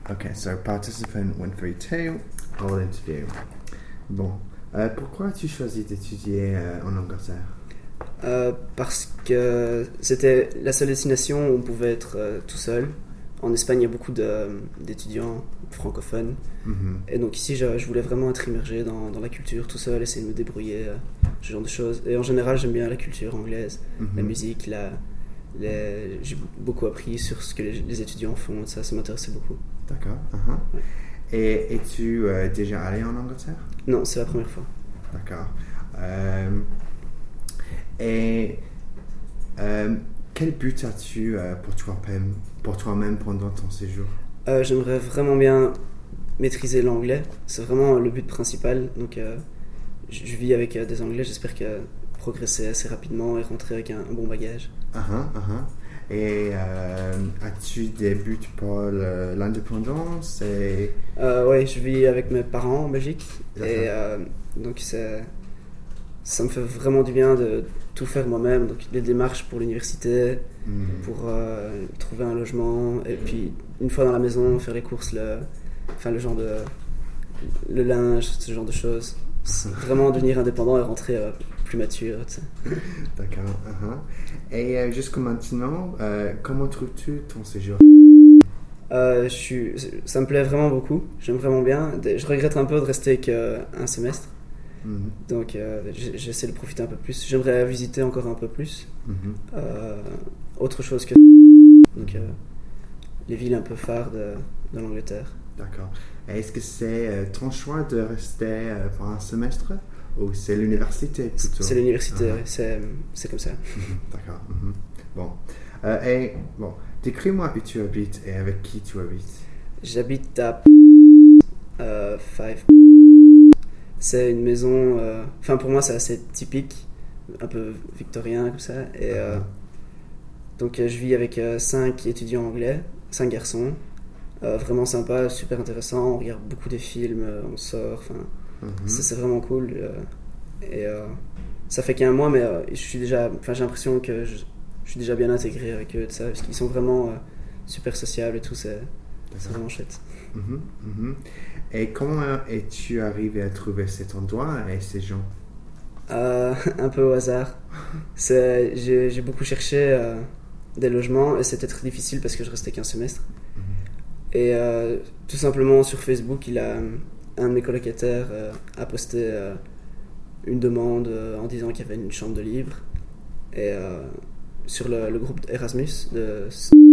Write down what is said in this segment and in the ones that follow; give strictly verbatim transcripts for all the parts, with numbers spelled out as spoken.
Okay, so participant one thirty-two, whole interview. Bon, euh, pourquoi as-tu choisi d'étudier euh, en Angleterre? Euh, parce que c'était la seule destination où on pouvait être euh, tout seul. En Espagne, il y a beaucoup de, d'étudiants francophones. Mm-hmm. Et donc ici, je, je voulais vraiment être immergé dans, dans la culture tout seul, essayer de me débrouiller, euh, ce genre de choses. Et en général, j'aime bien la culture anglaise, Mm-hmm. la musique, la, les, j'ai beaucoup appris sur ce que les, les étudiants font, et ça, ça m'intéressait beaucoup. D'accord. Uh-huh. Ouais. Et es-tu euh, déjà allé en Angleterre? Non, c'est la première fois. D'accord. Euh, et euh, quel but as-tu euh, pour toi-même, pour toi-même pendant ton séjour? Euh, j'aimerais vraiment bien maîtriser l'anglais. C'est vraiment le but principal. Donc, euh, je, je vis avec euh, des Anglais. J'espère que progresser assez rapidement et rentrer avec un, un bon bagage. Uh-huh, uh-huh. Et euh, as-tu des buts pour le, l'indépendance et... Euh, ouais, je vis avec mes parents en Belgique. D'accord. Et euh, donc, c'est, ça me fait vraiment du bien de tout faire moi-même. Donc, les démarches pour l'université, Mm. pour euh, trouver un logement. Et puis, une fois dans la maison, faire les courses, le, enfin, le genre de... le linge, ce genre de choses. C'est vraiment devenir indépendant et rentrer euh, plus mature, tu sais. D'accord. Uh-huh. Et euh, jusqu'à maintenant, euh, comment trouves-tu ton séjour? Euh, je suis, ça me plaît vraiment beaucoup, j'aime vraiment bien. Je regrette un peu de rester qu'un semestre, Mm-hmm. donc euh, j'essaie de profiter un peu plus. J'aimerais visiter encore un peu plus, Mm-hmm. euh, autre chose que donc, euh, les villes un peu phares de, de l'Angleterre. D'accord. Et est-ce que c'est euh, ton choix de rester euh, pour un semestre ou c'est l'université plutôt? C'est l'université, Ah. ouais, c'est, c'est comme ça. Mm-hmm. D'accord. Mm-hmm. Bon. Euh, et bon, décris-moi où tu habites et avec qui tu habites. J'habite à euh, Five. C'est une maison, euh, enfin pour moi c'est assez typique, un peu victorien comme ça. Et euh, donc euh, je vis avec euh, cinq étudiants anglais, cinq garçons, euh, vraiment sympa, super intéressant. On regarde beaucoup de films, euh, on sort, enfin Mm-hmm. c'est, c'est vraiment cool. Euh, et euh, ça fait qu'un mois, mais euh, je suis déjà, enfin j'ai l'impression que je, je suis déjà bien intégré avec eux, tout ça, parce qu'ils sont vraiment euh, super sociables et tout, c'est, c'est vraiment chouette. Mm-hmm. Mm-hmm. Et comment es-tu arrivé à trouver cet endroit et ces gens? Euh, un peu au hasard. C'est, j'ai, j'ai beaucoup cherché euh, des logements et c'était très difficile parce que je restais qu'un semestre. Mm-hmm. Et euh, tout simplement sur Facebook, il a, un de mes colocataires euh, a posté euh, une demande euh, en disant qu'il y avait une chambre de libre. Et euh, sur le, le groupe Erasmus de...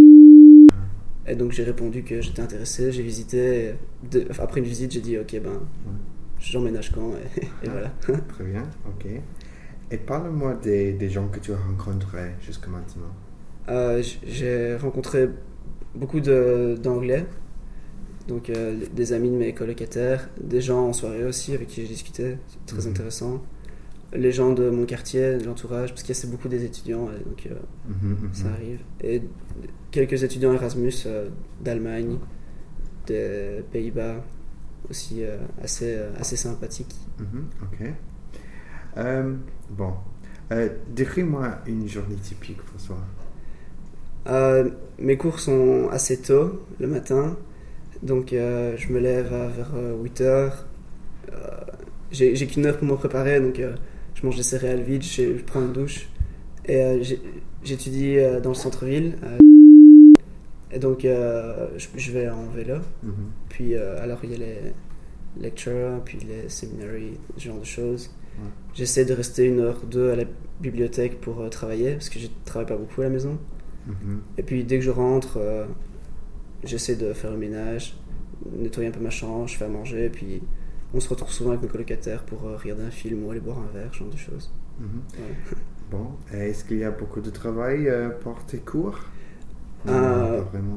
Et donc j'ai répondu que j'étais intéressé, j'ai visité. Et de, après une visite, j'ai dit ok, ben, j'emménage quand et, et Ah, voilà. Très bien, ok. Et parle-moi des, des gens que tu as rencontrés jusqu'à maintenant. Euh, j'ai rencontré beaucoup de, d'anglais, donc euh, des amis de mes colocataires, des gens en soirée aussi avec qui j'ai discuté, c'est très Mhm. intéressant. Les gens de mon quartier, de l'entourage, parce qu'il y a c'est beaucoup des étudiants, et donc euh, Mhm, mhm. ça arrive. Et quelques étudiants Erasmus euh, d'Allemagne, des Pays-Bas, aussi euh, assez, euh, assez sympathiques. Mhm, ok. Euh, bon, euh, décris-moi une journée typique pour toi. Euh, mes cours sont assez tôt le matin, donc euh, je me lève à, vers euh, huit heures. Euh, j'ai, j'ai qu'une heure pour me préparer, donc euh, je mange des céréales vides, je, je prends une douche et euh, j'ai, j'étudie euh, dans le centre-ville. Euh, et donc euh, je, je vais en vélo, Mhm. puis euh, alors il y a les lectures, puis les seminary, ce genre de choses. Ouais. J'essaie de rester une heure ou deux à la bibliothèque pour euh, travailler, parce que je travaille pas beaucoup à la maison. Mhm. Et puis dès que je rentre, euh, j'essaie de faire le ménage, nettoyer un peu ma chambre, je fais à manger, et puis on se retrouve souvent avec mes colocataires pour euh, regarder un film ou aller boire un verre, ce genre de choses. Mhm. Ouais. Bon, et est-ce qu'il y a beaucoup de travail euh, pour tes cours? Non, Euh, pas vraiment.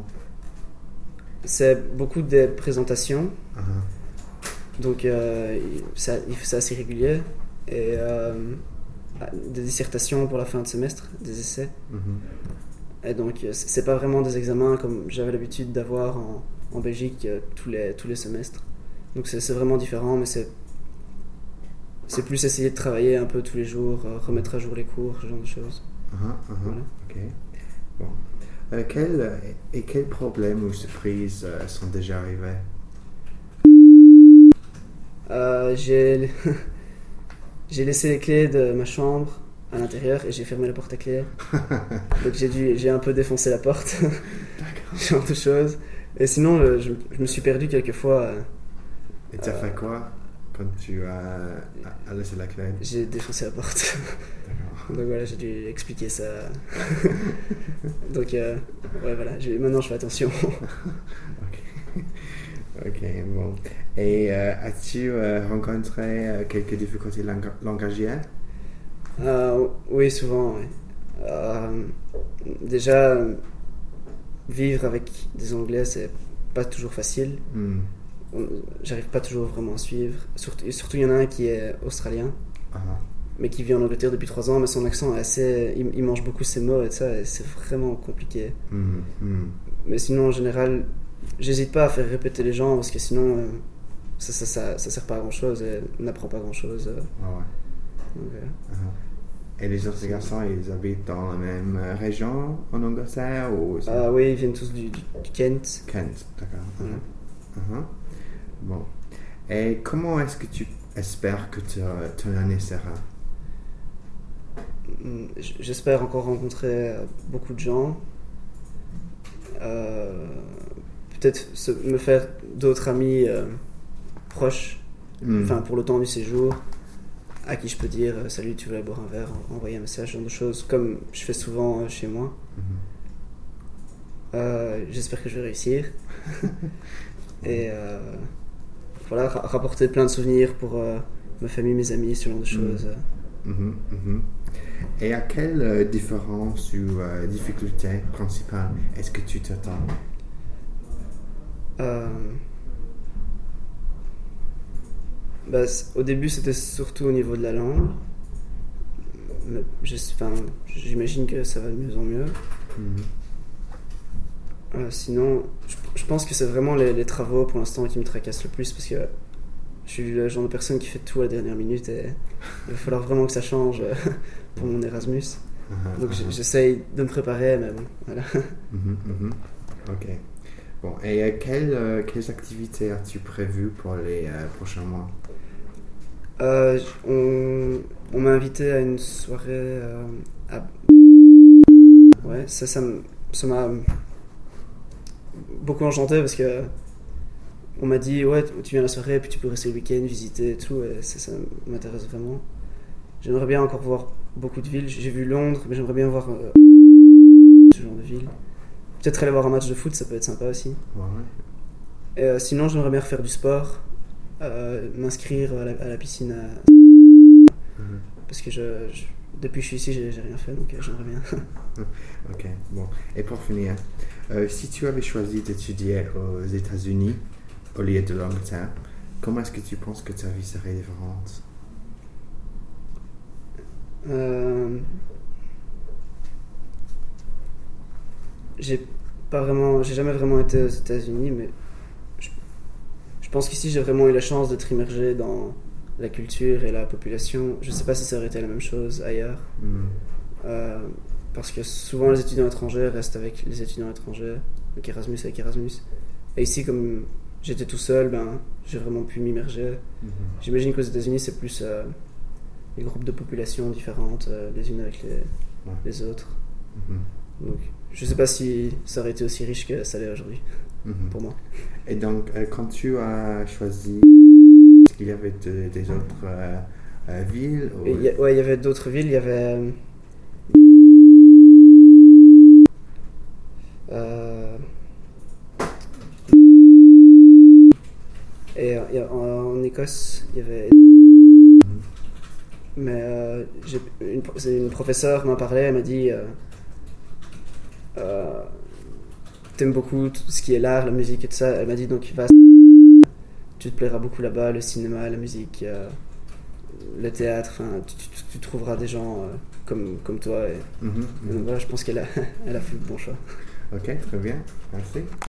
C'est beaucoup de présentations, Uh-huh. donc euh, ça, c'est assez régulier, et euh, des dissertations pour la fin de semestre, des essais. Mhm. Et donc c'est pas vraiment des examens comme j'avais l'habitude d'avoir en, en Belgique euh, tous, les, tous les semestres. Donc c'est, c'est vraiment différent, mais c'est, c'est plus essayer de travailler un peu tous les jours, euh, remettre à jour les cours, ce genre de choses. Uh-huh, uh-huh. Voilà. Ok. Bon. Euh, quels, et quels problèmes ou surprises euh, sont déjà arrivés? Euh, j'ai... j'ai laissé les clés de ma chambre à l'intérieur et j'ai fermé la porte à clé. Donc j'ai dû, j'ai un peu défoncé la porte. Ce genre de choses. Et sinon, le- je, je me suis perdu quelques fois. euh, Et tu as Euh, fait quoi quand tu as, as laissé la clé? J'ai défoncé la porte. D'accord. Donc voilà, j'ai dû expliquer ça. Donc euh, ouais, voilà, j'ai- maintenant je fais attention. Ok. Ok, bon. Et euh, as-tu euh, rencontré euh, quelques difficultés lang- langagières? Euh, oui, souvent, oui. Euh, déjà, euh, vivre avec des Anglais, c'est pas toujours facile. Hmm. On- J'arrive pas toujours vraiment à suivre. Surtout, surtout, il y en a un qui est australien, Ah, mais qui vit en Angleterre depuis trois ans, mais son accent est assez. Il, il mange beaucoup ses mots et ça, et c'est vraiment compliqué. hmm, hmm. Mais sinon, en général, j'hésite pas à faire répéter les gens parce que sinon, euh, ça, ça, ça, ça sert pas à grand chose et on n'apprend pas grand chose. Ah ouais. Et les autres garçons, ils habitent dans la même euh, région en Angleterre ou c'est Ah oui, ils viennent tous du, du, du Kent. Kent, d'accord. Voilà. Uh-huh. Bon. Et comment est-ce que tu espères que te- ton année sera? Mm, j- J'espère encore rencontrer euh, beaucoup de gens. Euh, Peut-être se- me faire d'autres amis euh, proches, Hmm. enfin pour le temps du séjour, à qui je peux dire euh, salut, tu veux aller boire un verre, en- envoyer un message, ce genre de choses, comme je fais souvent euh, chez moi. Mhm. Euh, J'espère que je vais réussir. Et euh, voilà, ra- rapporter plein de souvenirs pour euh, ma famille, mes amis, ce genre de choses. Mhm, mhm. Et à quelle euh, différence ou euh, difficulté principale est-ce que tu t'attends? Euh, bah, c- au début, c'était surtout au niveau de la langue. Mais j'es- enfin, j'imagine que ça va de mieux en mieux. Mhm. Euh, sinon, je, je pense que c'est vraiment les, les travaux pour l'instant qui me tracassent le plus parce que je suis le genre de personne qui fait tout à la dernière minute et il va falloir vraiment que ça change euh, pour mon Erasmus. Uh-huh, Donc j- uh-huh. j'essaye de me préparer, mais bon, voilà. Mhm, mhm. Ok. Bon, et euh, quelles, euh, quelles activités as-tu prévues pour les euh, prochains mois? Euh, j- on on m'a invité à une soirée euh, à... Ouais, ça, ça m- ça m'a beaucoup enchanté parce que on m'a dit ouais, tu viens à la soirée puis tu peux rester le week-end, visiter et tout, et ça, ça m'intéresse vraiment. J'aimerais bien encore voir beaucoup de villes. J'ai vu Londres, mais j'aimerais bien voir euh, ce genre de ville. Peut-être aller voir un match de foot, ça peut être sympa aussi. Ouais. Et, euh, sinon, j'aimerais bien refaire du sport, euh, m'inscrire à la, à la piscine à- Mhm. parce que je, je- depuis que je suis ici, j'ai j'ai rien fait, donc euh, j'aimerais bien. Ok, bon. Et pour finir, euh, si tu avais choisi d'étudier aux États-Unis au lieu de l'Angleterre, comment est-ce que tu penses que ta vie serait différente? Euh, j'ai pas vraiment, j'ai jamais vraiment été aux États-Unis, mais je, je pense qu'ici j'ai vraiment eu la chance d'être immergé dans la culture et la population. Je sais pas si ça aurait été la même chose ailleurs, Hmm. euh, parce que souvent les étudiants étrangers restent avec les étudiants étrangers, donc Erasmus avec Erasmus. Et ici, comme j'étais tout seul, ben j'ai vraiment pu m'immerger. Mhm. J'imagine qu'aux États-Unis c'est plus euh, les groupes de population différentes, euh, les unes avec les, Ouais. les autres. Mhm. Donc, je sais pas si ça aurait été aussi riche que ça l'est aujourd'hui, Mhm. pour moi. Et donc, euh, quand tu as choisi, est-ce qu'il y avait de- des autres euh, euh, villes ou... Et il y a- ouais, il y avait d'autres villes, il y avait. euh, et euh, il y a- en, en Écosse, il y avait. Mais euh, j'ai- une, c'est une professeure m'a parlé, elle m'a dit euh, euh, t'aimes beaucoup tout ce qui est l'art, la musique et tout ça. Elle m'a dit donc va, tu te plairas beaucoup là-bas, le cinéma, la musique, euh, le théâtre. Enfin, tu, tu- tu trouveras des gens euh, comme comme toi. Et, Mhm, et donc mhm. voilà, je pense qu'elle a, elle a fait le bon choix. Ok, très bien. Merci.